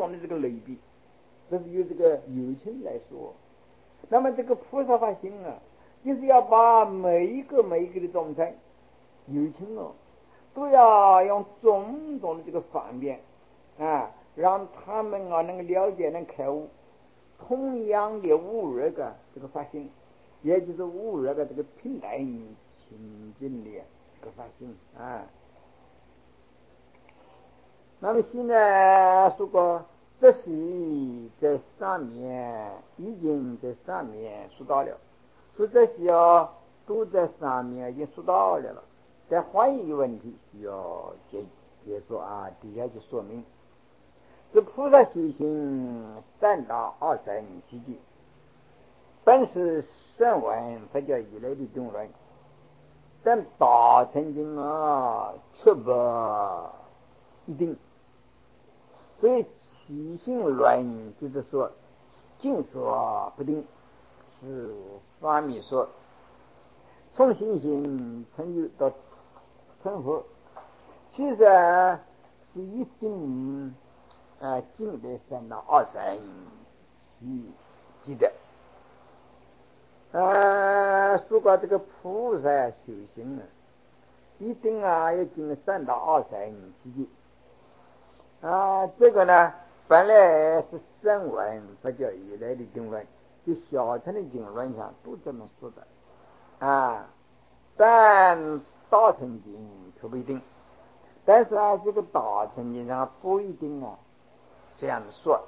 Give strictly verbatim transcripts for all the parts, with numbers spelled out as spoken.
种的这个类比，这是由这个有情来说。那么这个菩萨发心啊，就是要把每一个每一个的众生有情哦，都要用种种的这个方便啊，让他们啊能够了解能开悟。同样的无二个这个发心，也就是无二个这个平等清净的这个发心啊。那么现在说过这些在上面已经在上面说到了，说这些啊都在上面已经说到了了。再换一个问题需要解解说啊，底下就说明这菩萨修行三大二乘奇迹，本是声闻佛教以来的定论，但大乘经啊却不一定。所以起信论就是说尽说不定，是法密说从信心成就到成佛，其实是一定啊尽的三到二乘一记得啊，说过这个菩萨修行啊，一定啊要经三到二乘奇迹啊，这个呢本来是声闻佛教以来的经论，就小乘的经论上都这么说的啊，但大乘经可不一定。但是啊，这个大乘经上不一定啊这样子说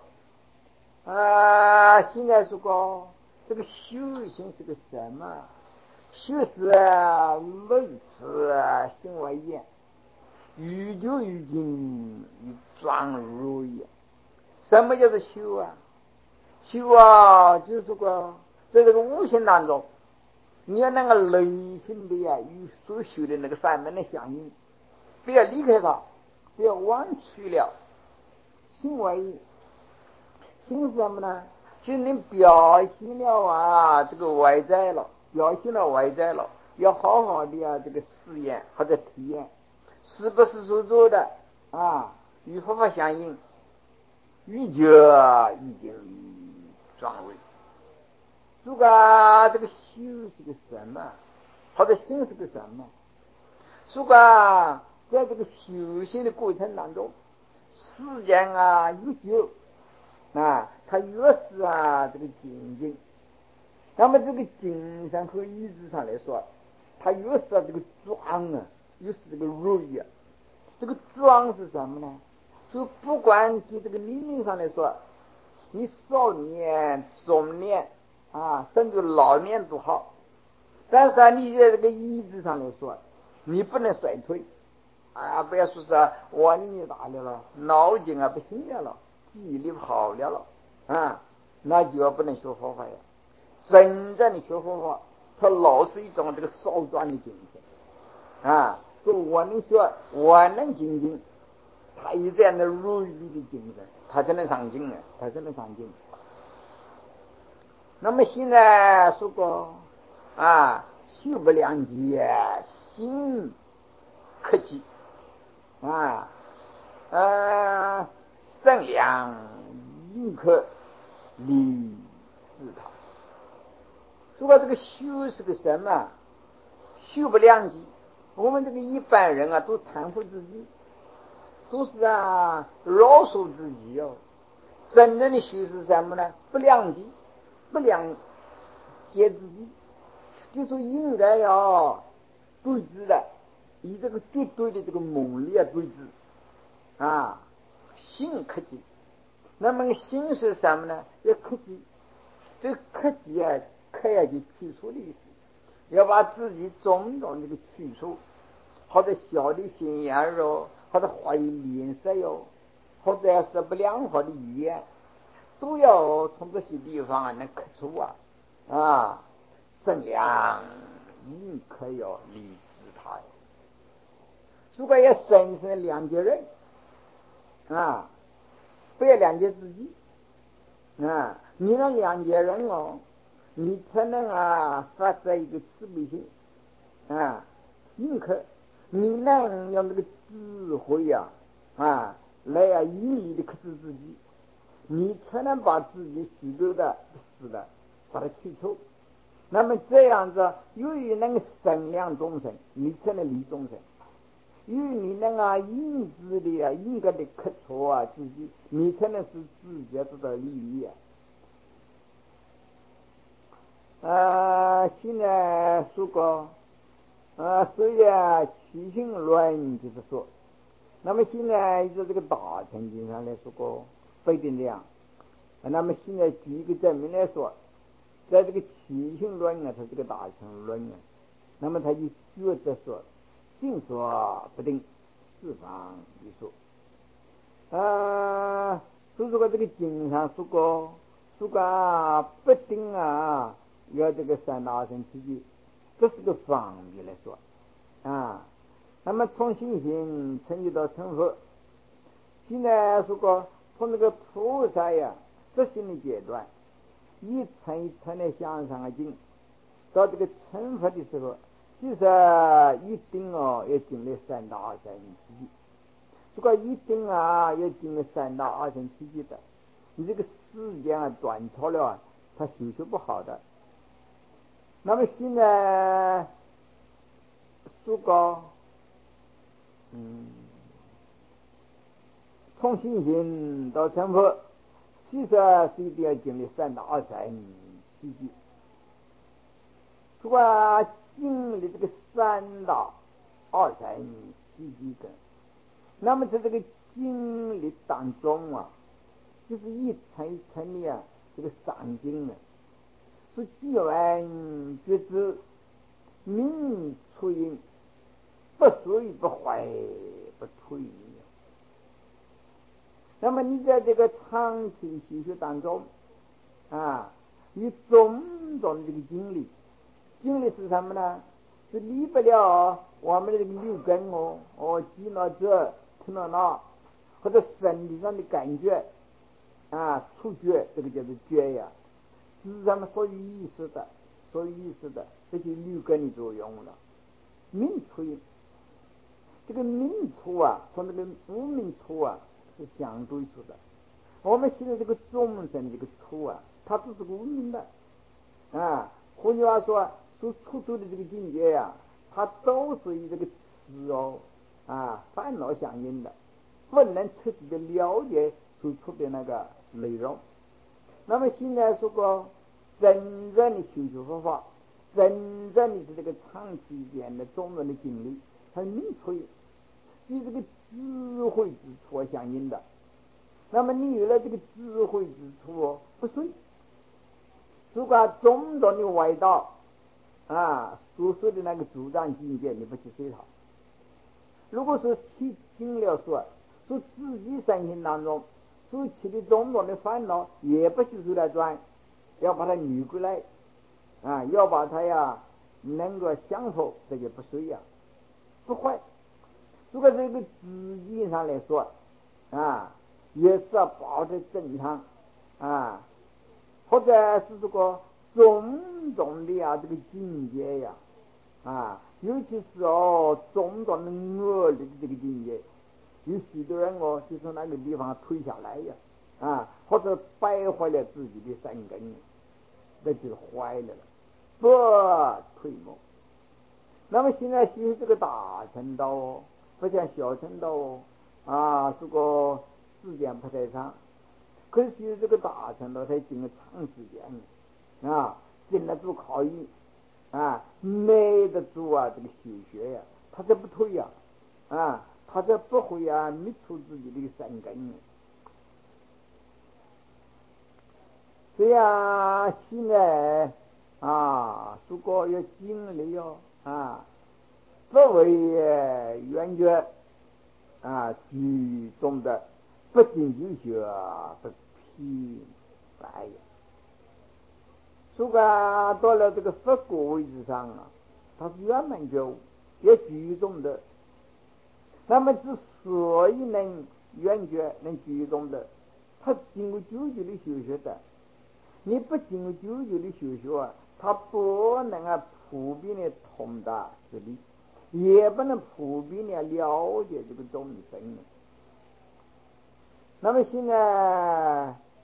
啊。现在说过这个修行是个什么？修是啊，类似啊，行为业，愈久愈精，愈壮如也。什么叫做修啊？修啊，就是说在这个无形当中，你要那个内心的呀，与所修的那个法门的相应，不要离开它，不要忘去了。行为行是什么呢？就是你表现了啊，这个外在了，表现了外在了，要好好的啊，这个试验或者体验，是不是所做的啊，与佛法相应，愈久愈精愈壮伟。如果这个修是个什么，或者行是个什么？如果在这个修行的过程当中，时间啊越久啊，他越是啊这个精进。那么这个精神和意志上来说，他越是啊这个壮啊，越是这个锐啊。这个壮是什么呢？就不管就这个年龄上来说，你少年、中年啊，甚至老年都好，但是啊，你在这个意志上来说，你不能衰退啊！不要说是啊，我年纪大了了，脑筋啊不行了了，记忆力好了了啊，那就要不能学佛法呀。真正的学佛法，它老是一种这个少壮的精神啊，说我能学，我能精进，他有这样的锐利的精神，他才能上进啊，他才能上进。那么现在说过啊，修不良机，心克己啊，呃，善良应可理自他。说到这个修是个什么？修不良机，我们这个一般人啊，都袒护自己，都是啊饶恕自己哦。真正的修是什么呢？不良机，不良解自己，就说应该要对治的，以这个绝对的这个猛烈对治啊，心克己。那么心是什么呢？要克己，这克己啊，克呀就去除的意思，要把自己种种这个去除，或者小的心眼哟，或者坏脸色哟，或者是不良好的语言，都要从这些地方啊能克除啊啊，善良应可要理智他。如果要深深谅解人啊，不要谅解自己啊，你能谅解人哦，你才能啊发出一个慈悲心啊，应可你能用这个智慧呀 啊, 啊来啊，予以的克制自己你才能把自己许多的死的把它去除。那么这样子，由于能够生养众生，你才能利众生；由于你能啊因自的啊应该的克除啊自己，你才能使自己得到利益啊。呃，现在说过，呃，虽然七情论就是说，那么现在就这个大乘经上来说过不一定这样。那么现在举一个证明来说，在这个七情论啊，它这个大乘论啊，那么他就觉得说，定说不定，四方一说。呃，所以说这个经上说过，说过不定啊，要这个三大乘七际，这是个方面来说啊。那么从信心成就到成佛，现在说过从那个菩萨呀实行的阶段，一层一层的向上进，到这个成佛的时候，其实一定哦要经历三大乘七际。如果一定啊要经历三大二乘七际的，你这个时间啊短超了啊，他修修不好的。那么现在说过，嗯，从信心到成佛，其实是一定要经历三大二乘七际。如果经历这个三大二乘七际的，那么在这个经历当中啊，就是一层一层的啊，这个上经呢，是见闻觉知，明出因，不随不坏不退。那么你在这个长期修学当中啊，有种种的这个经历，经历是什么呢？是离不了我们的这个六根哦，哦，见到这，听到那，或者身体上的感觉啊，触觉，这个叫做觉呀，是咱们所有意识的，所有意识的，这就六根的作用了。明出因，这个明出啊，从这个无明出啊，是相对出的。我们现在这个众生这个出啊，它只是个无明的啊。换句话说，所出出的这个境界呀、啊，它都是与这个痴哦啊烦恼相应的，不能彻底的了解所出的那个内容。那么现在说过，真正的修学佛法，真正的是这个长期间的众人的经历，它明出于与这个智慧之处相应的。那么你有了这个智慧之处哦，不随，如果种种的外道啊所说的那个主张境界，你不去随他。如果是听经了说，说自己身心当中所起的种种的烦恼，也不去随来转，要把它捋过来啊，要把它呀能够降服，这就不随呀，不坏。如果这个自己上来说啊，也是要保持正常啊，或者是这个种种的呀这个境界呀啊，尤其是哦种种的恶劣的这个境界，有许多人哦就从那个地方退下来呀啊，或者败坏了自己的三根，那就坏了了，不退没。那么现在修这个大乘道哦，不像小乘道哦啊，这个时间不太长。可是修这个大乘道，它经了长时间啊，经得住考验啊，耐得住啊这个修学呀，他这不退呀啊，他这不会啊灭除自己的三根。这样现在啊，如果要经历哟啊，不为圆觉啊居中的，不仅就学不疲乏也。如果到了这个佛果位置上啊，他是圆满觉悟，也居中的。那么之所以能圆觉能居中的，他经过久久的修学的。你不经过久久的修学啊，他不能啊普遍的通达之理，也不能普遍的了解这个众生。那么现在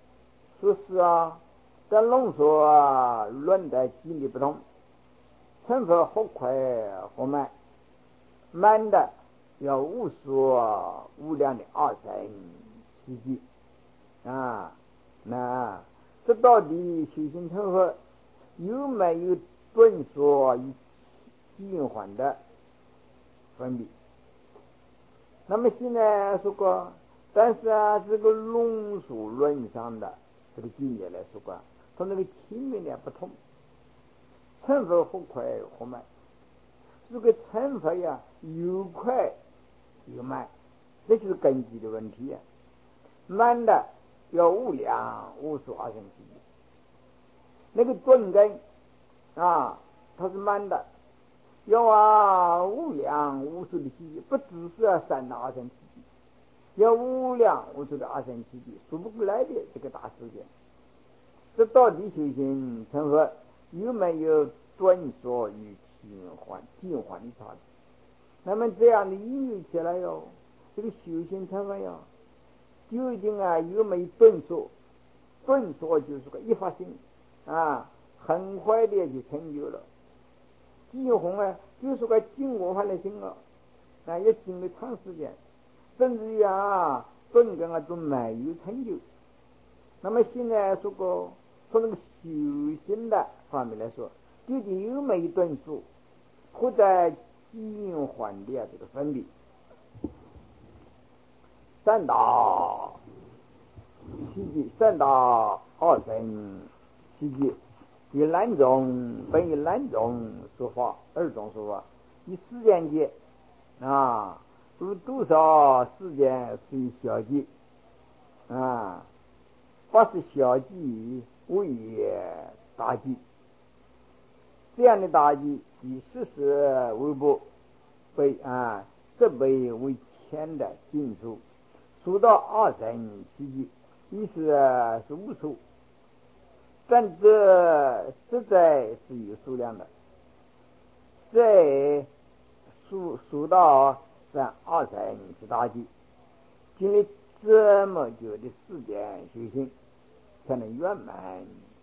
说是啊，但浓缩啊，论的机理不同，成分或快或慢，慢的要无数无量的二乘奇迹啊。那这到底修行成佛有没有顿缩与静缓的分别？那么现在说过，但是啊，这个龙树论上的这个境界来说过，它那个轻密的不同，成佛或快或慢，这个成佛呀有快有慢，这就是根基的问题啊。慢的要无量无数二乘奇迹，那个顿根啊，它是慢的，要啊无量无数的奇迹，不只是三大二乘奇迹，要无量无数的二乘奇迹，数不过来的这个大事件。这到底修行成佛有没有顿缩与静缓静缓的差别？那么这样的应用起来哟，这个修行成佛哟，究竟啊有没有顿缩？顿缩就是个一发性啊，很快的就成就了。静缓啊，就是个静过法的心了啊，要经历长时间，甚至于啊顿根啊都没有成就。那么现在说过从那个修行的方面来说，究竟有没有顿缩或者静缓的这个分别？三大奇迹，三大二乘奇迹，以两种分以两种说法，二种说法。以时间界啊，如多少时间是以小计啊，八十小计为大计，这样的大计以四十为部，被啊十倍为千的进数，数到二乘奇迹，意思是无数，但这实在是有数量的。在数数到三二乘是大计，经历这么久的时间修行，才能圆满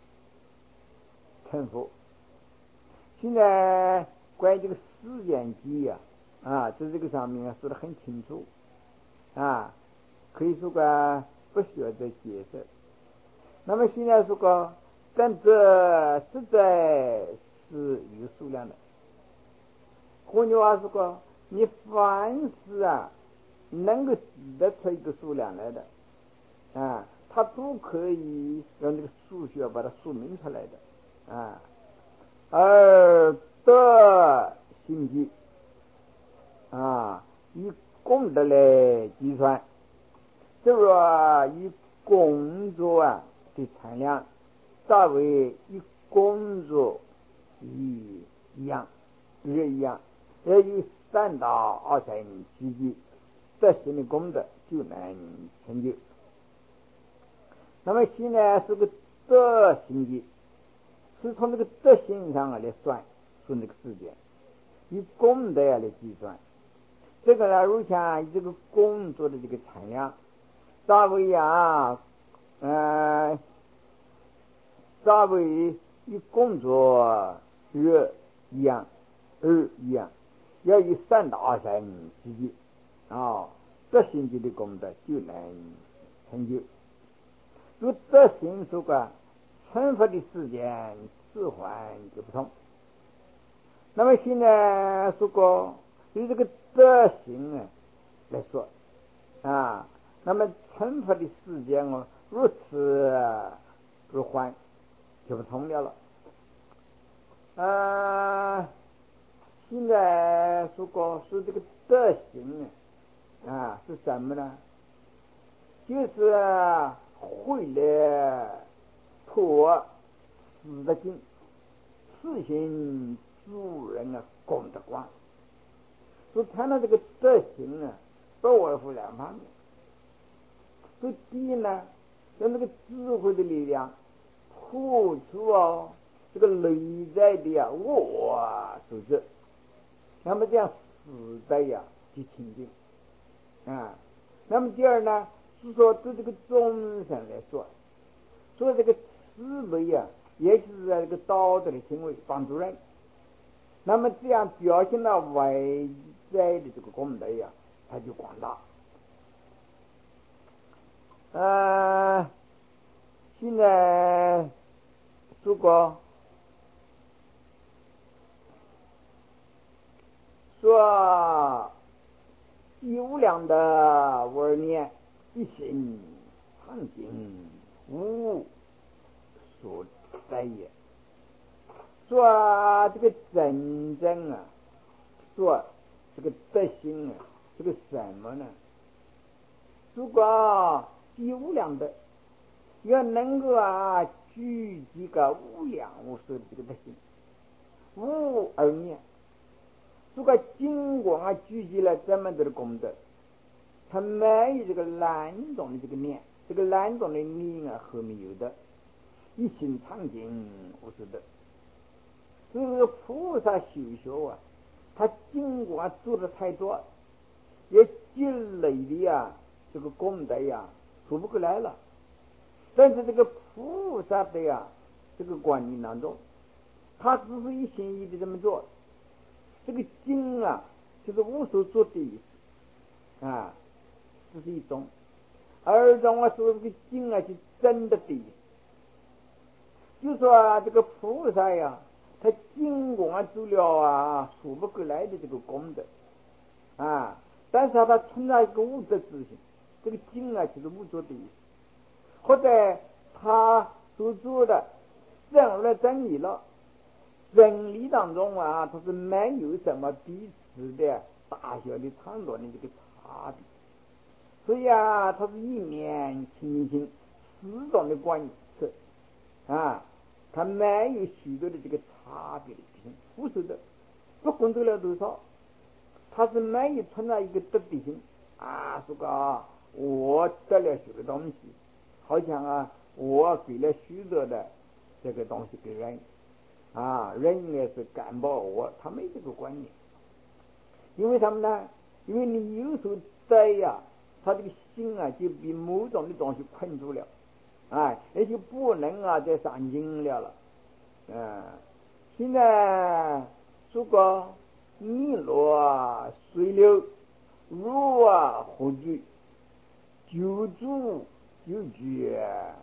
成佛。现在关于这个时间计呀，啊，在这个上面说得很清楚啊，可以说个不需要再解释。那么现在说个，但这实在是有数量的。换句话说个，你凡是啊能够指得出一个数量来的啊，它都可以用这个数学把它说明出来的啊。而得心计啊，以功德来计算，这个以工作啊的产量，大为以工作一一样，也一样，也有三大二乘奇迹，德行的功德就能成就。那么现在是个德行的，是从这个德行上来算算这个时间，以功德来计算。这个呢，如像以这个工作的这个产量，大为啊，呃，大为与工作日一样，日一样，要有三大二乘奇迹啊，德行级的功德就能成就。如德行说个成佛的时间迟缓就不同。那么现在说过以这个德行啊来说啊，那么成佛的时间哦如此如缓就不同了了。啊，现在说过是这个德行啊是什么呢？就是会来破死的经，四行助人啊功德光。所以谈到这个德行呢，不外乎两方面。所以第一呢，用这个智慧的力量破除哦这个内在的啊我所知，那么这样死在呀就清净啊。那么第二呢，是说对这个众生来说， 所以这个慈悲啊，也就是在这个道德的行为帮助人。那么这样表现了外在的这个功德呀，它就广大。呃，现在如果说极无量的无念一心常静，无所在也。说这个真正啊，说这个德行啊，这个什么呢？如果极无量的要能够啊聚集个无量无数的这个德行，无而念，如果经过啊聚集了这么多的功德，他没有这个难懂的这个念，这个难懂的念啊后面有的一心常静无所得。这个菩萨修修啊，他经过啊做的太多，也积累的呀这个功德呀数不过来了。但是这个菩萨的呀这个观念当中，他只是一心一意的这么做，这个经啊就是无所做的意思啊，这是一种。二种啊说这个经啊是真的的意思，就说、啊、这个菩萨呀，他经过啊做了啊数不过来的这个功德啊，但是他存在一个无德之心，这个经啊就是无作的意思，或者他所做的证了真理了，真理当中啊，它是没有什么彼此的大小的长短的这个差别，所以啊，它是一面清净始终的观测啊，它没有许多的这个差别的性，无所得，不管得了多少，它是没有存在一个得的性啊，说个啊，我得了许多东西，好像啊，我给了许多的这个东西给人。啊，人也是感报我，他没这个观念，因为什么呢？因为你有所在呀，他这个心啊就被某种的东西困住了，啊，也就不能啊再上进了了，嗯，现在如果逆落水流，如啊河聚，久住久绝，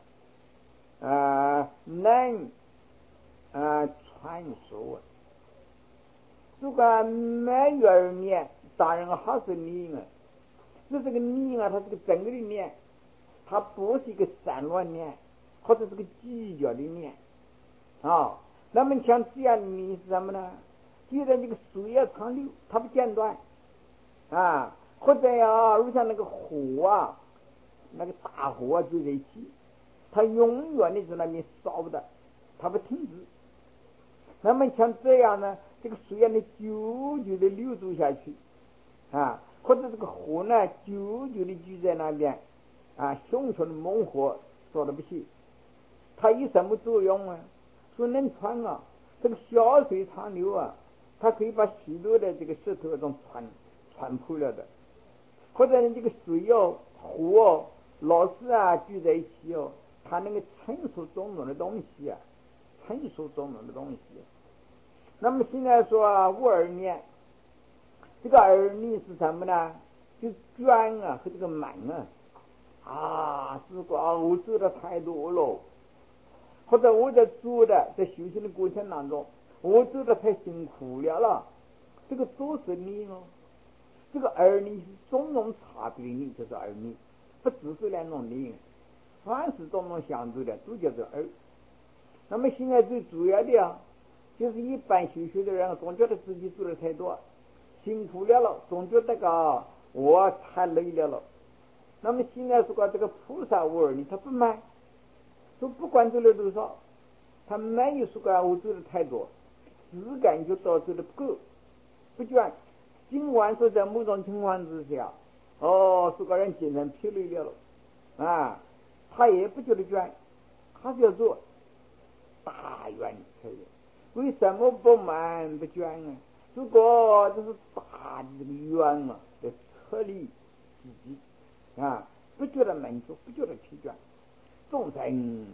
啊，能啊传说。如果没有而念，当然还是念啊。这这个念啊，它是个整个的念，它不是一个散乱念，或者是个计较的念啊。那么像这样的念是什么呢？就在这个水啊长流，它不间断啊。或者呀，如像那个火啊，那个大火啊就在一起，它永远的在那边烧的，它不停止。那么像这样呢，这个水啊，呢久久的流注下去啊，或者这个火呢，久久的聚在那边啊，熊熊的猛火烧的不行，它有什么作用啊？说能传啊，这个小水长流啊，它可以把许多的这个石头都传传破了的，或者呢这个水哦、火哦、老是啊聚在一起哦，它能够承受种种的东西啊，承受种种的东西。那么现在说啊，无二念，这个二念是什么呢？就转啊和这个满啊，啊，是说啊，我做的太多了，或者我在做的在修行的过程当中，我做的太辛苦了了，这个都是念哦。这个二念是种种差别的念，就是二念，不只是两种念，凡是种种相对的都叫做二。那么现在最主要的啊，就是一般修学的人总觉得自己做的太多，辛苦了了，总觉得个我太累了了。那么现在说这个菩萨无二念，他不买，都不管做了多少，他没有说我做的太多，只感觉到做的不够，不倦。尽管是在某种情况之下，哦，说个人精神疲累了了啊，他也不觉得倦，还是要做大愿才有。为什么不满不倦呢？如果这是大的这个愿啊，来策力自己啊，不觉得满足，不觉得疲倦。众生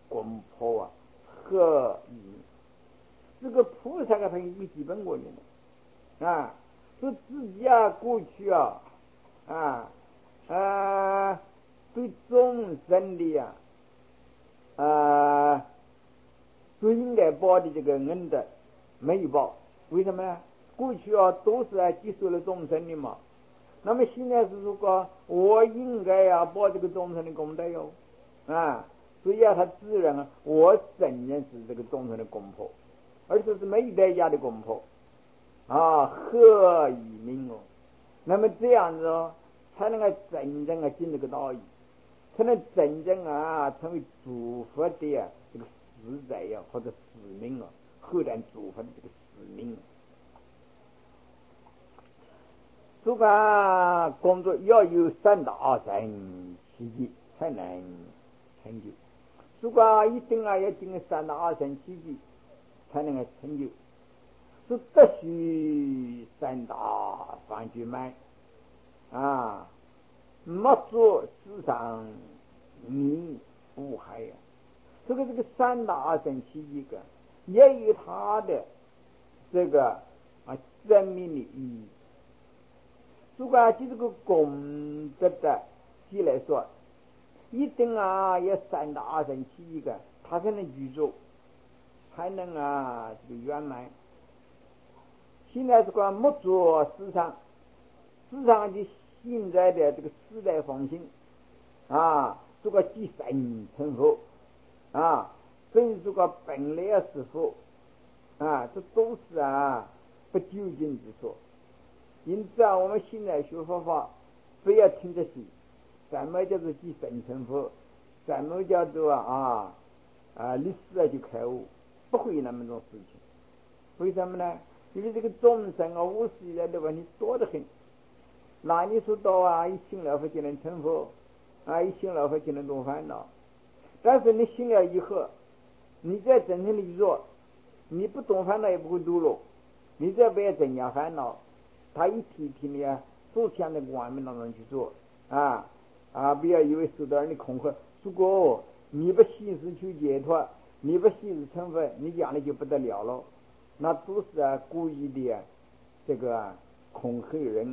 功破啊，和这个菩萨啊，他有一个基本观念啊，说自己啊过去啊啊啊对众生的呀啊最应该报的这个恩德没有报，为什么呢？过去啊都是啊接受了众生的嘛，那么现在是如果我应该要报这个众生的功德哟啊，所以啊他自然啊我承认是这个众生的功破，而且是没代价的功破啊，何以明哦？那么这样子哦，才能够真正啊进这个道义，才能真正啊成为诸佛的啊这个实在呀、啊、或者使命啊，后来诸佛的这个使命、啊。主管工作要有三大神奇迹才能成就，主管一定啊要经过三大神奇迹才能够成就，是得须三大方觉脉啊，莫做世上迷无害呀。这个这个三大神奇迹个也有它的这个啊真命的意义。如果就这个功德的积来说，一定啊要三大神奇迹个，它才能具足，才能啊这个圆满。现在是个莫做市场，市场的现在的这个时代风行啊，这个即神成佛啊，真这个本来是佛啊，这都是啊不究竟之说。因此啊，我们现在学佛法，不要听这些，什么叫做即神成佛，什么叫做啊啊历史啊就开悟，不会有那么多事情。为什么呢？因为这个众生啊，无始以来的问题多得很。那你说到啊，一信了佛就能成佛，啊，一信了佛就能动烦恼。但是你信了以后，你在真正的做，你不动烦恼也不会堕落，你再不要增加烦恼。他一天天的啊，做这样的光明当中去做啊啊！不要以为受到人的恐吓，如果你不信实求解脱，你不信实成佛，你将来就不得了了。那都是啊故意的啊，这个、啊、恐吓人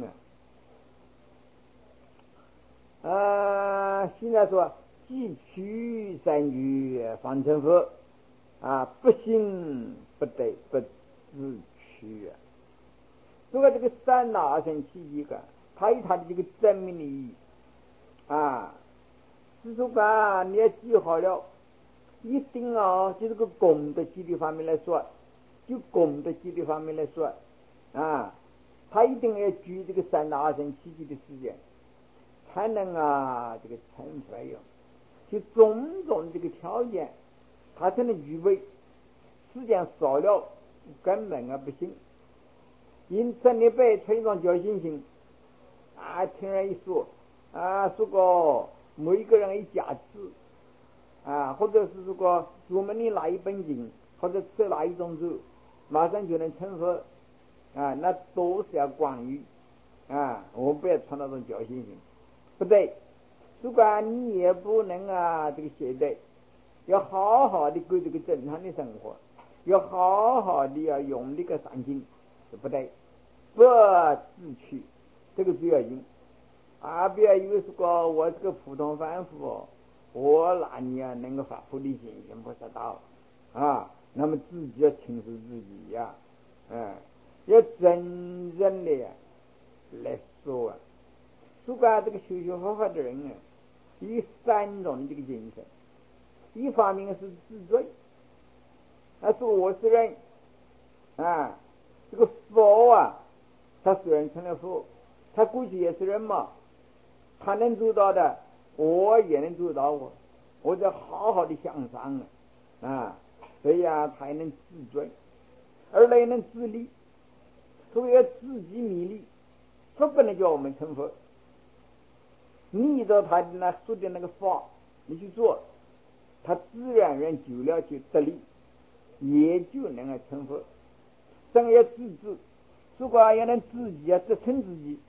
啊！啊，现在说既取三句方成佛啊，不信不得不自取啊。所以这个三大神奇迹个，它有它的这个真命的意义啊。是说吧，你要记好了，一定啊，就这个功德积的方面来说，就功德积的方面来说啊，他一定要举这个三大神奇迹的时间，才能啊这个成佛哟。就种种这个条件，他才能具备，时间少了根本啊不行。因此你别存一种侥幸心啊，听人一说啊，说个某一个人一加持啊，或者是如果我们你拿一本经，或者吃哪一种粥，马上就能成佛啊，那都是要广于啊，我们不要存那种侥幸心，不对。如果你也不能啊这个懈怠，要好好的过这个正常的生活，要好好的要用这个上进，不对，不自取，这个最要紧啊！不要以为说我这个普通凡夫，我哪里啊能够发菩提心，行不知道啊？那么自己要轻视自己呀、啊，嗯，要真正的来说啊，如果这个修修佛法的人啊，有三种的这个精神，一方面是自尊，他说我是人啊，这个佛啊，他虽然成了佛，他过去也是人嘛，他能做到的，我也能做到我，我得好好的向上啊，啊，所以啊，他也能自尊，而来能自立，所以要自己勉励，说不能叫我们成佛。你依照他的那说的那个法，你去做，他自然人久了就得力，也就能够成佛。生要自治，如果要能自己啊支撑自己，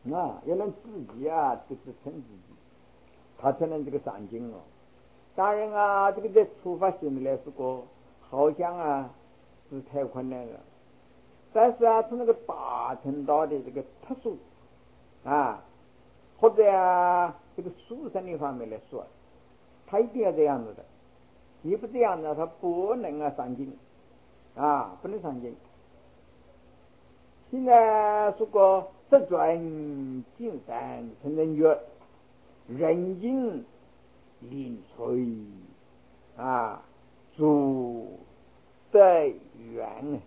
啊，要能自己啊去支撑自己，他才能这个上进哦。当然啊，这个在出发性来说，好像啊是太困难了。但是啊，从那个达成到的这个特殊啊，或者啊这个书生的方面来说，他一定要这样子的。你不这样呢，他不能啊上进啊，不能上进。现在说过十转金山成人觉，人尽临垂啊，主得远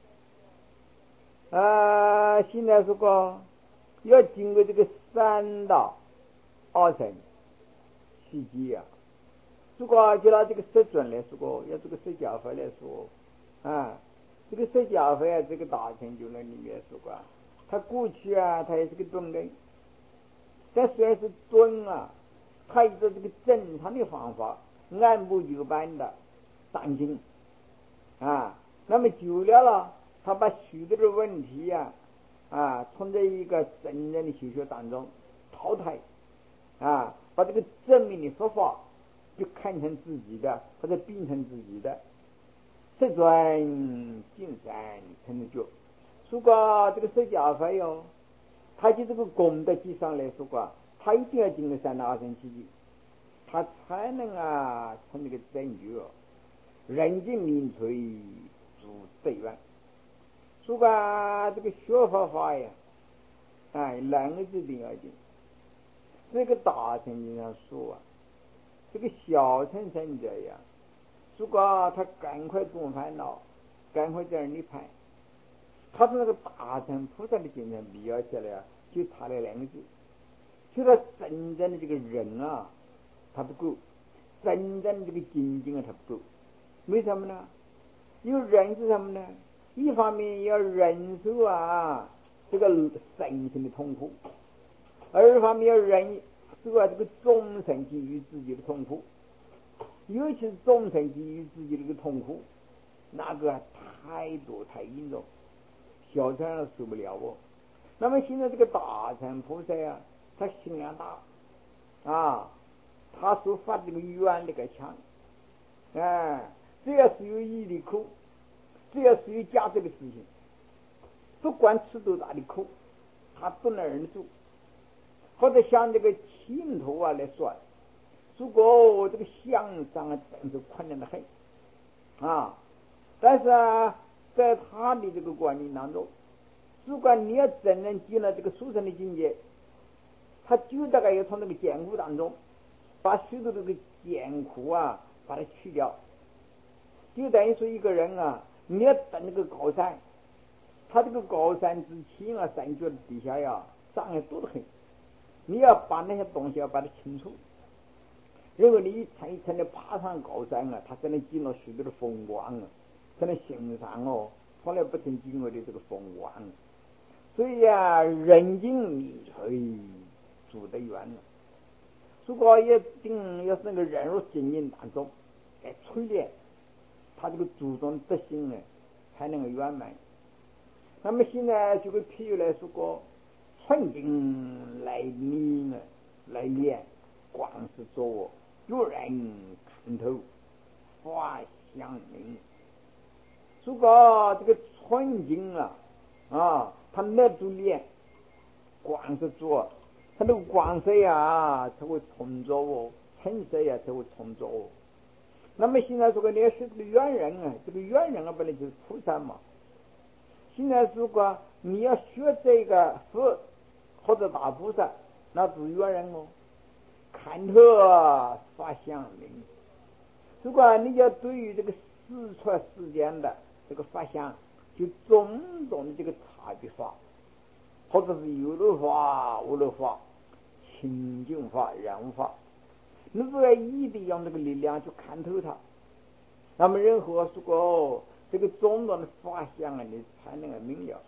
啊。现在说过要经过这个三道二乘奇迹啊。如果就拿这个十转来说过，要这个十教法来说啊，这个十教法啊，这个大成就那里面说过，他过去啊，他也是个蹲人，但虽然是蹲啊，他有着这个正常的方法，按部就班的上进啊。那么久了了，他把许多的问题呀 啊, 啊，从这一个真正的修学当中淘汰啊，把这个正面的说法就看成自己的，或者变成自己的。十转金山成了就，如果这个十教法哟，他就这个功德基上来说过，他一定要经过三大二乘奇迹，他才能啊成那个真觉，人尽临垂主得远。如果这个学佛法呀，哎，两个字一定要紧。这个大乘经上说啊，这个小乘圣者呀，如果他赶快动烦恼，赶快在那里盘，他从那个大乘菩萨的精神比较起来啊，就差了两个字，就说真正的这个人啊，他不够，真正的这个精进啊，他不够。为什么呢？有人是什么呢？一方面要忍受啊这个身心的痛苦，二方面要忍受啊这个众生给予自己的痛苦，尤其是众生给予自己的这个痛苦，那个太多太严重，小乘受不了哦。那么现在这个大乘菩萨啊，他心量大啊，他所发这个愿力个强，哎，只要是有益的苦，只要是有价值的事情，不管吃多大的苦，他都能忍住。或者像这个前途啊来说，如果我这个向上啊真是困难的很啊，但是啊，在他的这个观念当中，如果你要真正进了这个殊胜的境界，他就大概要从那个艰苦当中把许多这个艰苦啊把它去掉，就等于说一个人啊，你要登那个高山，他这个高山之前啊，山脚底下呀障碍多得很，你要把那些东西要把它清除，因为你一层一层的爬上高山啊，他才能见到许多的风光啊，才能欣赏哦从来不曾经过的这个风光。所以啊，人尽临垂主得远了。如果一定要是那个人入经营当中来淬炼，他这个主动德行呢才能够圆满。那么现在就个譬如来说过，纯净来练来练，光是做我有人看透法相明。如果这个纯净啊啊，他那就练光是做，他那个光色呀才会充足哦，橙色呀才会充足哦。那么现在这个你要是这个远人啊，这个远人啊本来就是菩萨嘛。现在如果你要学这个佛或者大菩萨，那是远人哦，看透法相明。如果你要对于这个四出世间的这个法相，就种种的这个差别法，或者是有漏法、无漏法、清净法、染污法，你不要一定用这个力量去看透它。那么任何说过这个种种的法相啊，你才能够明了。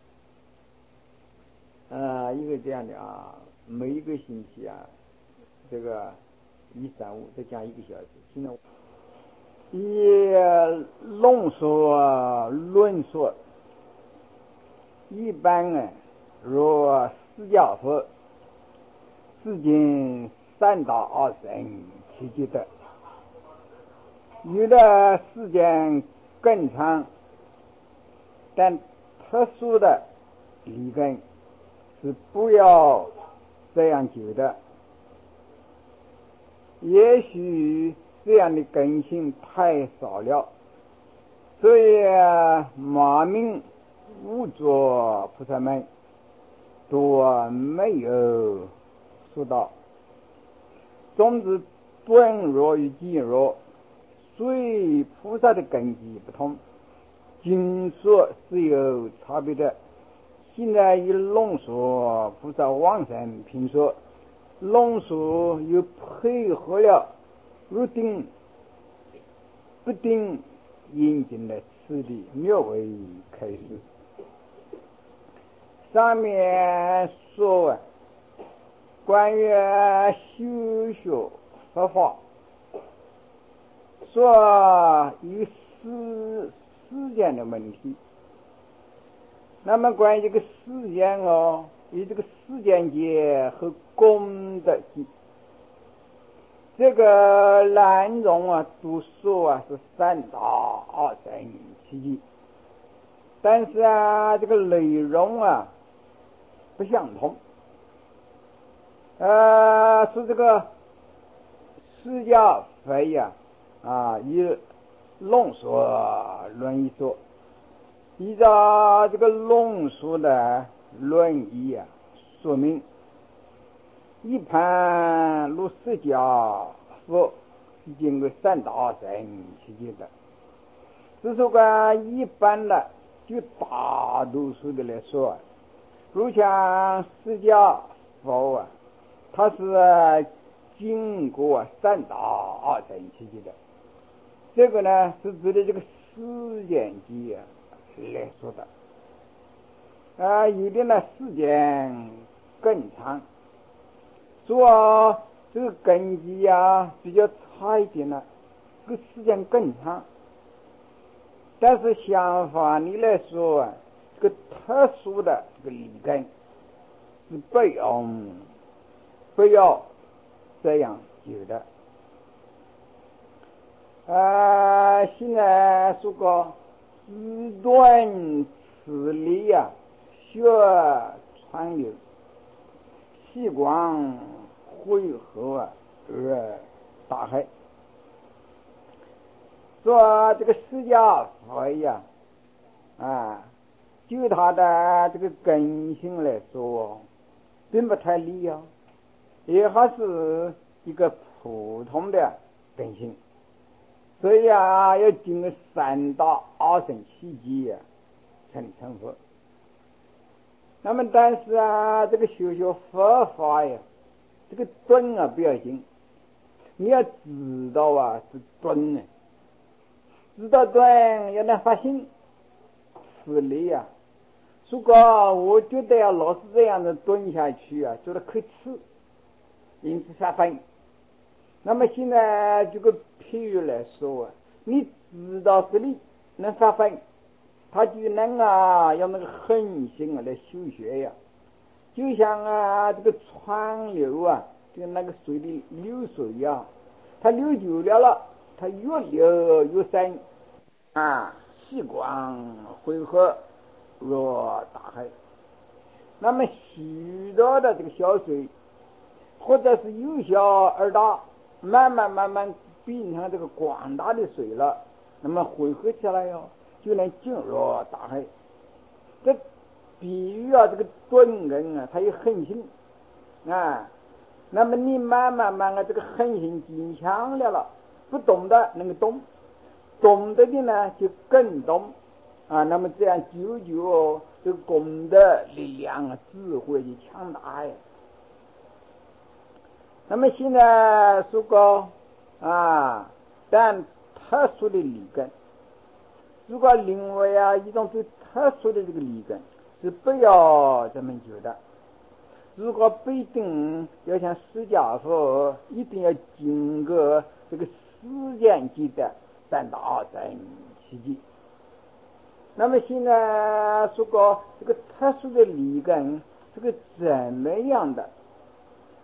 呃，因为这样的啊，每一个星期啊，这个一三五再讲一个小时。现在以浓缩论述，一般啊，若释教佛世间三大二神奇迹的，有的时间更长，但特殊的理根是不要这样久的。也许这样的根性太少了，所以马明无作菩萨们都没有说到。总之顿弱与静弱虽菩萨的根基不同，经说是有差别的。现在以龙树菩萨往生评说，龙树又配合了入定不定引经的次第，略为开示。上面说关于修学佛法，说有时时间的问题。那么关于这个时间哦，有这个时间界和功德界，这个南宗啊都说啊是三大二神奇迹，但是啊这个内容啊不相同。呃，是这个释迦佛呀啊，以龙树论义说，依照这个龙树的论义啊，说明一般入释迦佛是经过三大二神奇迹的。只是说一般的就大多数的来说，如像释迦佛啊，它是经过三大二神奇迹的。这个呢是指的这个时间界来说的。啊，有的呢时间更长，说这个根基啊比较差一点呢，这个时间更长。但是相反的来说啊，这个特殊的这个理根是不要不要这样有的。啊，现在说过自断此理啊，学川流，细光汇合啊而大海。说这个释迦佛呀，啊，就他的这个根性来说，并不太利啊，也还是一个普通的根性。所以啊，要经过三大二神奇迹啊，才能成佛。那么，但是啊，这个学学佛法呀，这个顿啊不要紧，你要知道啊是顿呢，知道顿要能发心，此理啊。如果我觉得要老是这样的蹲下去啊，觉得可以吃，因此发分。那么现在这个譬喻来说啊，你知道是理能发分，他就能啊用那个恒心啊来修学呀。就像啊这个川流啊，就那个水的流水一样，它流久了了，它越流越深啊，细光汇合若大海。那么许多的这个小水，或者是由小而大，慢慢慢慢变成这个广大的水了，那么汇合起来哟，就能进入大海。这比喻啊，这个顿根啊，它有恒心啊。那么你慢慢慢慢这个恒心坚强了了，不懂的能够懂，懂得的呢就更懂啊。那么这样久久哦，这个功德力量啊，智慧就强大呀。那么现在说过啊，但特殊的理根，如果另外啊一种最特殊的这个理根是不要这么久的。如果不一定要像释迦佛，一定要经过这个时间界的三大二神奇迹。那么现在说过这个特殊的理根是个怎么样的？就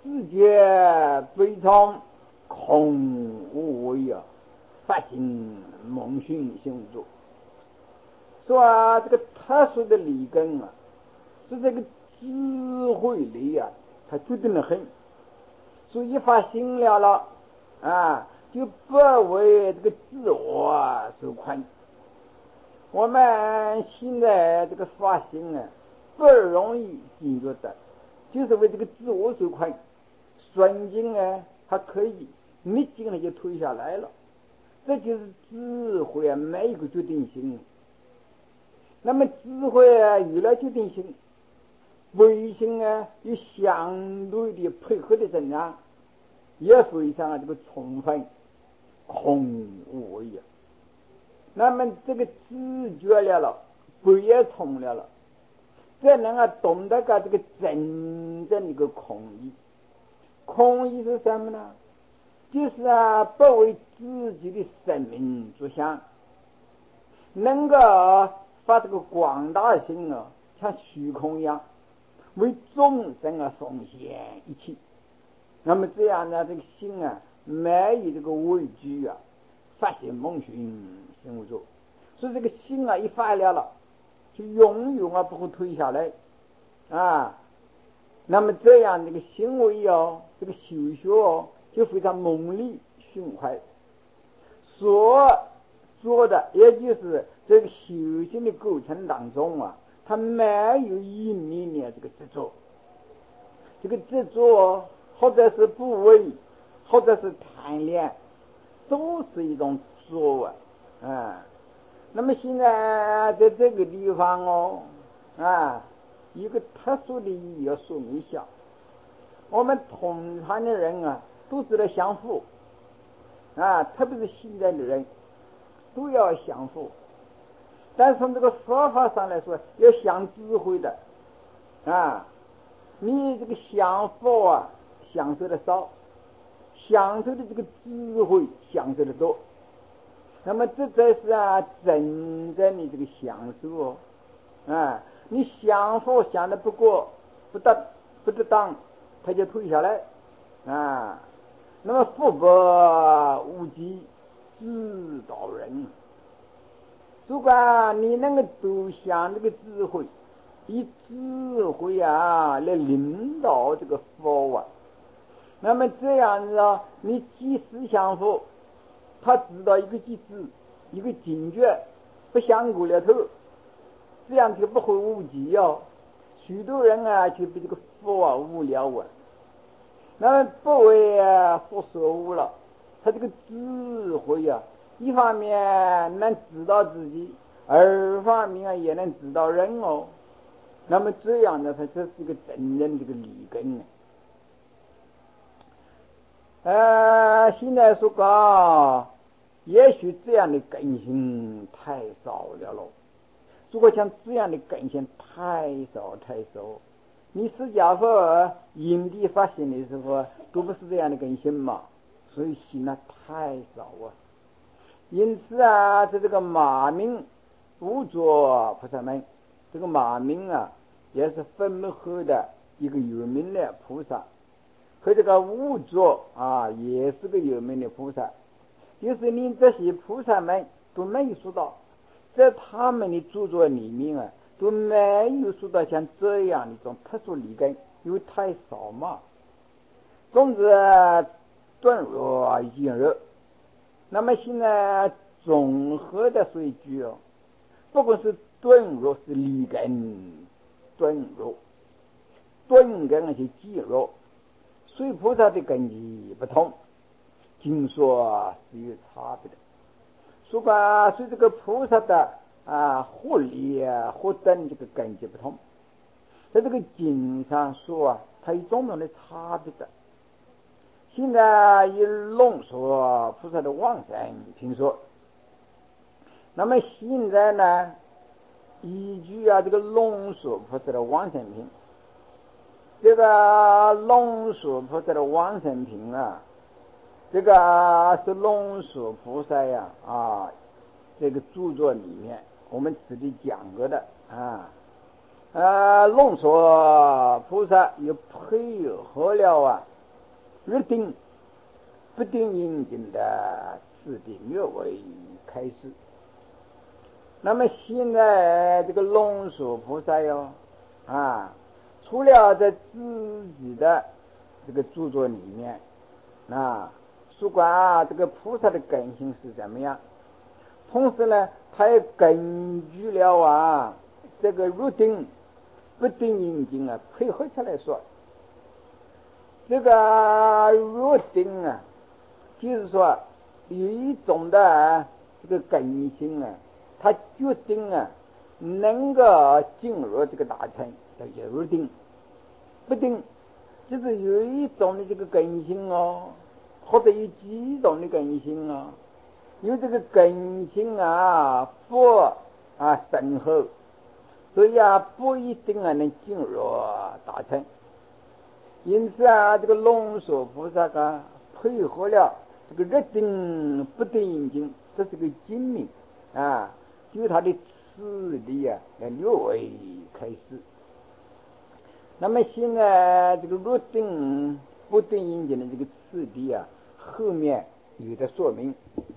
自觉悲怆，空无为啊，发心梦寻行无助。说啊，这个特殊的理根啊，是这个智慧力啊，它决定得很。所以发心了了啊，就不为这个自我受困。我们现在这个发心啊，不容易进入的，就是为这个自我受困。顺境呢，它可以逆境呢就退下来了，这就是智慧啊，没有一个决定性。那么智慧啊，有了决定性，唯心啊，有相对的配合的增长，也非常这个充分，空无为啊。那么这个知觉了了，不也通了了，这能啊懂得个这个真正的一个空义。空义是什么呢？就是啊，不为自己的生命着想，能够把这个广大心啊，像虚空一样，为众生啊奉献一切。那么这样呢，这个心啊，没有这个畏惧啊，发心梦寻行无助。所以这个心啊，一发了了，就永远啊不会退下来啊。那么这样这个行为哦，这个修学哦，就非常猛烈迅快。所做的也就是这个修行的过程当中啊，他没有一念念这个执着，这个执着或者是不为，或者是贪恋，都是一种作啊。啊，那么现在在这个地方哦，啊，一个特殊的意义要说明一下。我们通常的人啊，都知道享福啊，特别是现在的人都要享福，但是从这个说法上来说，要享智慧的啊。你这个享福啊，享受的少，享受的这个智慧享受的多。那么这才是啊真正的这个享受哦。啊，你享福享的不过不得不得当，他就退下来啊。那么福薄无极，自导人。如果你能够多享这个智慧，以智慧啊来领导这个福啊，那么这样子啊，你即时享福，他知道一个机制，一个警觉，不想过了头，这样就不会无极哦。许多人啊，就被这个福啊无聊啊，那么不为福所无了。他这个智慧啊，一方面能知道自己，二方面啊也能知道人哦。那么这样呢，他这是一个真正这个理根呢。呃，现在说讲，也许这样的根性太少了咯。如果像这样的根性太少太少，你释迦佛因地发心的时候，都不是这样的根性嘛，所以心呢太少啊。因此啊，在这个马明无着菩萨门，这个马明啊，也是分合的一个有名的菩萨，和这个无着啊，也是个有名的菩萨。就是你这些菩萨们都没有说到，在他们的著作里面啊，都没有说到像这样的一种特殊理根，因为太少嘛。总之顿若一日。那么现在综合的说一句哦，不管是顿若是理根，顿若顿根那些寂若，随菩萨的根基不同，经说是有差别的。说吧，随这个菩萨的啊或理啊或等这个根基不同，在这个经上说啊，它有种种的差别的。现在以龙说菩萨的往生听说，那么现在呢，依据啊这个龙说菩萨的往生品，这个龙说菩萨的往生品啊，这个是龙树菩萨呀啊，这个著作里面我们此地讲过的啊。呃，龙树菩萨又配合了啊入定不定引进的次第略为开始。那么现在这个龙树菩萨哟啊，除了在自己的这个著作里面啊，说管啊这个菩萨的根性是怎么样，同时呢，他也根据了啊这个入定不定引经啊配合起来说，这个入定啊，就是说有一种的这个根性啊，他决定啊能够进入这个大乘，叫入定。不定就是有一种的这个根性哦，或者有几种的根性哦，因为这个根性啊不啊深厚，所以啊不一定啊能进入大乘。因此啊，这个龙树菩萨啊配合了这个入定不定引经，这是个精明啊，就他的次第啊来略为开始。那么现在这个入定不定引经的这个次第啊，后面有的说明。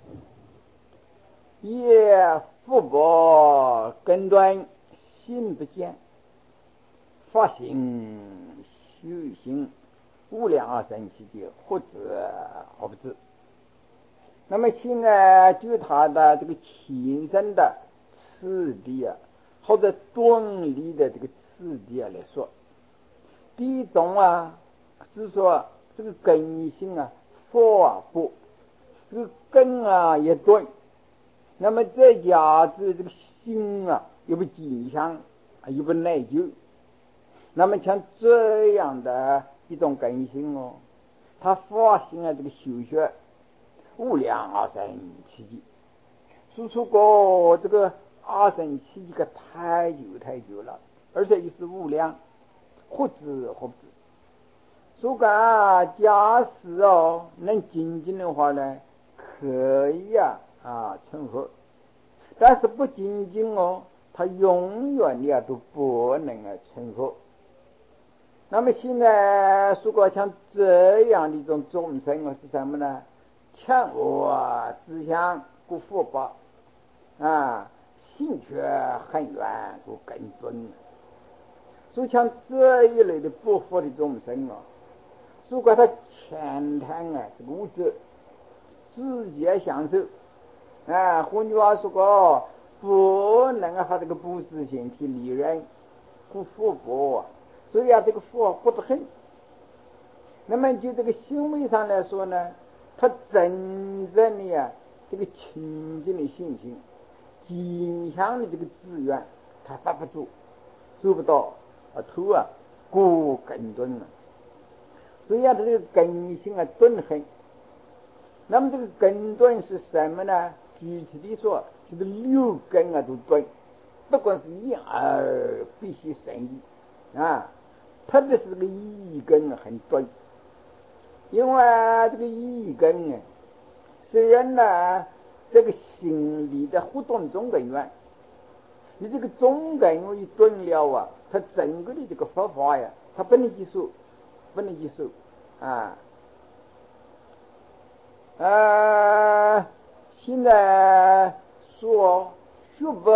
业福薄根端心不见，发行修行无量二生其界，或者或不知。那么现在就他的这个亲身的次第啊，或者端理的这个次第啊来说，第一种啊是说这个根性啊发薄，这个根啊也钝，那么再加之这个心啊又不坚强，又不耐久，那么像这样的一种根性哦，他发行啊这个修学无量二生奇迹，输出过这个二生奇迹个太久太久了，而且又是无量，或知或不知。所以啊，假使哦能精进的话呢，可以啊啊成佛，但是不精进哦，他永远的都不能啊成佛。那么现在如果像这样的一种众生啊，是什么呢？欠我思想不福报啊，心却很远不根尊。所以像这一类的不福的众生啊，如果他前贪啊这个物质自己也享受啊，换句话说过，不能啊他这个不自性去利人不福报啊，所以啊这个福不得很。那么就这个行为上来说呢，他真正的呀这个清净的信心坚强的这个志愿他发不住，做不到啊，头啊过根钝了，所以啊这个根性啊钝很。那么这个根钝是什么呢？具体的说就是六根啊都钝，不管是眼耳鼻息身意啊，特别是这个意根很钝。因为这个意根呢，虽然呢这个心理的活动中根源，你这个中根源一钝了啊，它整个的这个佛法呀，它不能接受，不能接受啊。呃，现在说学不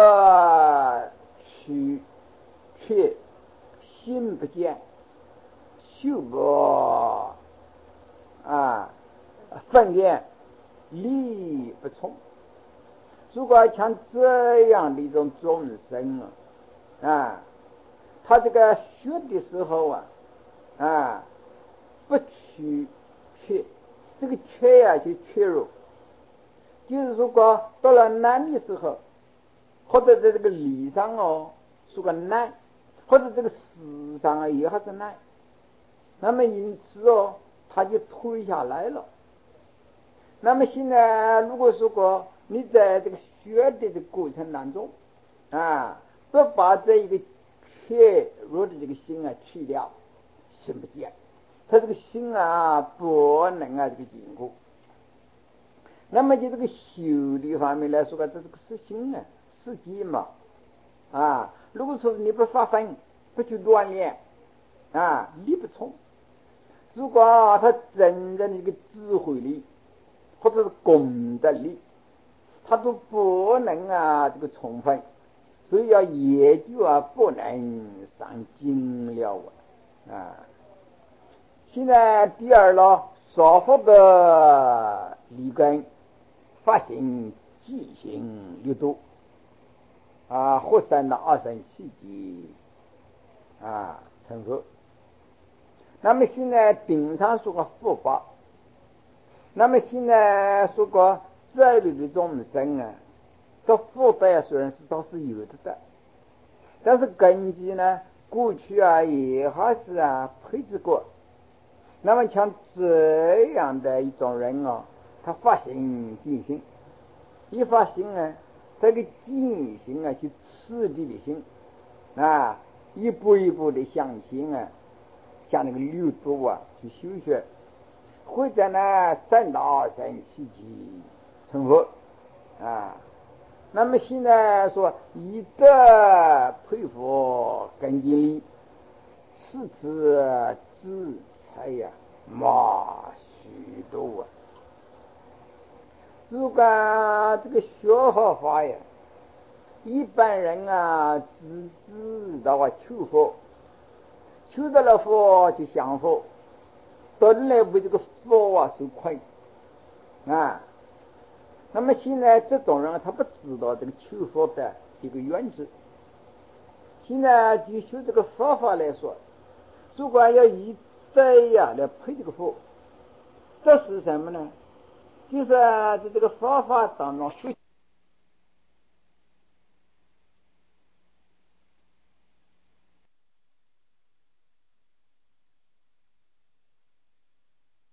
去，却心不见，修不啊分辨力不从。如果像这样的一种众生啊，啊，他这个学的时候啊，啊，不取缺，这个缺呀、啊、就缺入，就是如果到了难的时候，或者在这个理上哦是个难，或者这个事上啊也还是难，那么因此哦他就退下来了。那么现在如果说过你在这个学的这个过程当中啊，不把这一个切入的这个心啊去掉，心不见，他这个心啊不能啊这个坚固。那么就这个修的方面来说啊，这是个实心啊实际嘛啊，如果说你不发奋不去锻炼啊，力不从， 如果他真正的一个智慧力或者是功德力，他都不能啊这个充分，所以要研究啊不能上经了啊。现在第二了，说法的立根发行记行六度啊，或三到二三七级啊成佛。那么现在顶上说个佛法，那么现在说个这里的众生啊，这福德虽然是倒是有的的，但是根基呢，过去啊也还是啊配置过。那么像这样的一种人啊，他发心进心，一发心呢，这个进心啊，去刺激的心啊，一步一步的向心啊，向那个六度啊去修学，或者呢三到二三七级成佛啊。那么现在说一个佩服根基力，四次自才呀嘛许多啊。如果这个学好法呀，一般人啊只知道啊求佛，求到了佛就享佛，本来为这个佛啊受困啊。那么现在这种人他不知道这个求佛的一个原则。现在就修这个佛法来说，如果要以这样来配这个佛，这是什么呢？就是在这个佛法当中学